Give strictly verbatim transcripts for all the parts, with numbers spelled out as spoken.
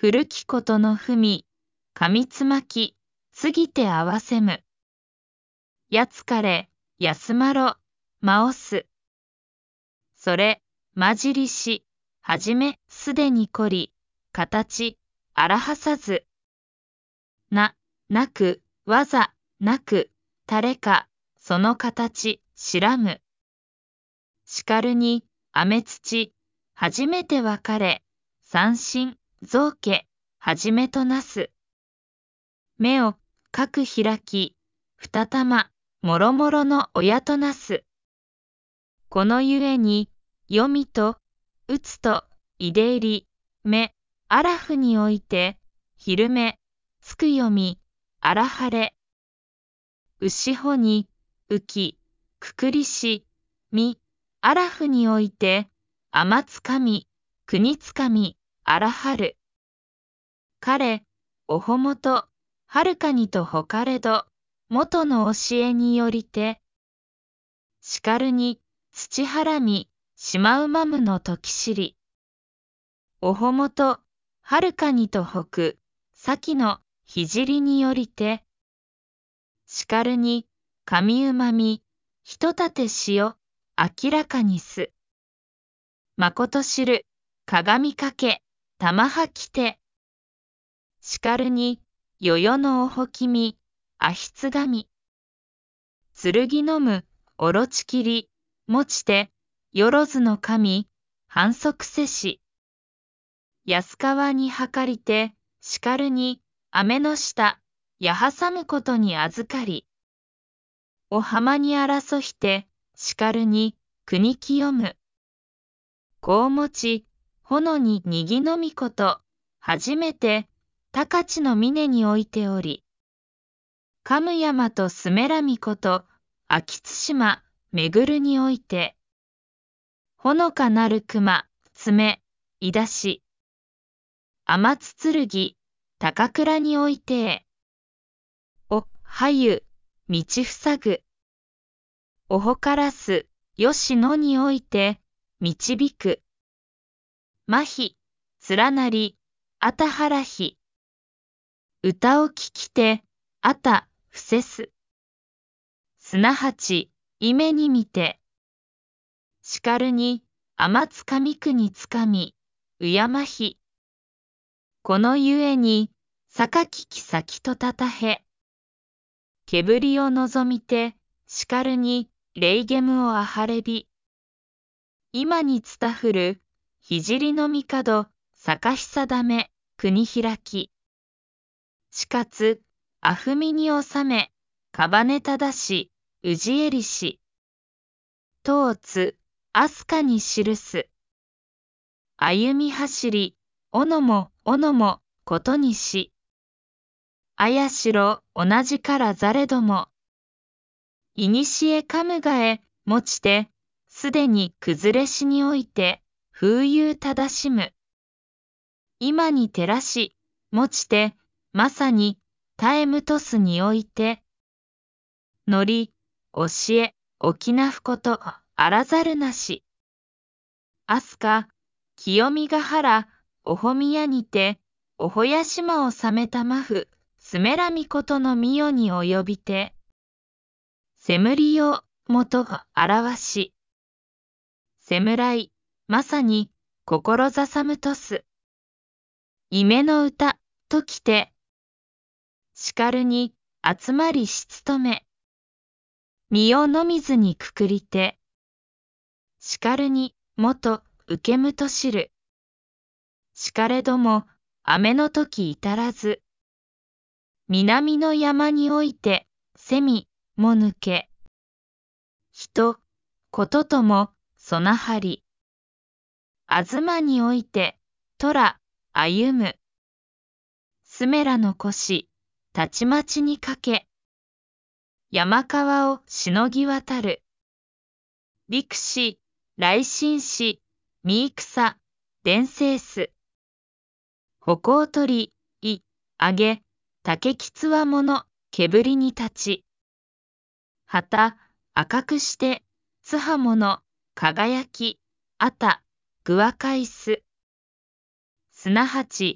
古きことのふみ、かみつまき、過ぎて合わせむ。やつかれ、休まろ、まおす。それ、まじりし、はじめ、すでにこり、形、あらはさず。な、なく、わざ、なく、たれか、その形、知らむ。しかるに、あめつち、はじめてわかれ、三心、造形、はじめとなす。目を、かく開き、二玉、もろもろの親となす。このゆえに、読みと、打つと、いでいり、目、あらふにおいて、昼目、つく読み、あらはれ。うしほに、うき、くくりし、み、あらふにおいて、あまつかみ、くにつかみ、あらはる。かれ、おほもと、はるかにとほかれど、元の教えによりて、しかるに、土はらみ、しまうまむのときしり。おほもと、はるかにとほく、さきの、ひじりによりて、しかるに、かみうまみ、ひとたてしよ、明らかにす。まことしる、かがみかけ、たまはきて。しかるに、よよのおほきみ、あひつがみ。つるぎのむ、おろちきり、もちて、よろずの神、反則せし。安川にはかりて、しかるに、雨の下、やはさむことに預かり。お浜に争ひて、しかるに、国清む。こうもち、ほのににぎのみこと、はじめて、高知の峰においており。かむ山とすめらみこと、秋津島、めぐるにおいて。ほのかなる熊、爪、いだし。天津剣、高倉において。お、はゆ、道ふさぐ。おほからす、よしのにおいて、導く。まひ、つらなり、あたはらひ。歌を聞きて、あた、ふせす。すなはち、いめにみて。しかるに、あまつかみくにつかみ、うやまひ。このゆえに、さかききさきとたたへ。けぶりをのぞみて、しかるに、れいげむをあはれび。今につたふる、ひじりのみかど、さかひさだめ、くにひらき。しかつ、あふみにおさめ、かばねただし、うじえりし。とうつ、あすかに記す。歩み走り、おのも、おのも、ことにし。あやしろ、同じからざれども。いにしえかむがえ、もちて、すでに崩れしにおいて、風流正しむ。今に照らし、もちて、まさに、タエムトスにおいて、のり、教え、沖なふこと、あらざるなし。あすか、清見ヶ原、おほみやにて、おほやしまをさめたまふ、すめらみことのみよにおよびて、せむりよ、もとが表し。せむらい、まさに、心ざさむとす。いめの歌、ときて。しかるに、集まりしつとめ。身をのみずにくくりて。しかるに、もと、受けむとしる。しかれども、雨の時至らず。南の山において、セミ、も抜け。人、こととも、そなはり。あずまにおいて、とら、歩む。すめらの腰、たちまちにかけ。山川をしのぎ渡る。陸士、来進士、みいくさ、伝生す。歩行取り、い、あげ、竹きつわもの、けぶりに立ち。旗、赤くして、つはもの、輝き、あた、ぐわかいす。すなはち、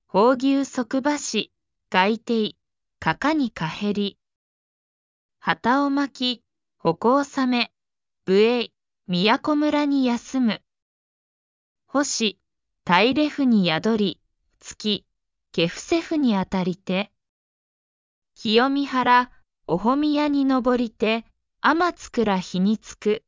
宝牛即馬し、外定、かかにかへり。旗を巻き、矛を収め、武衛、都村に休む。星、大レフに宿り、月、ケフセフにあたりて。清見原、おほみやに登りて、天津倉日につく。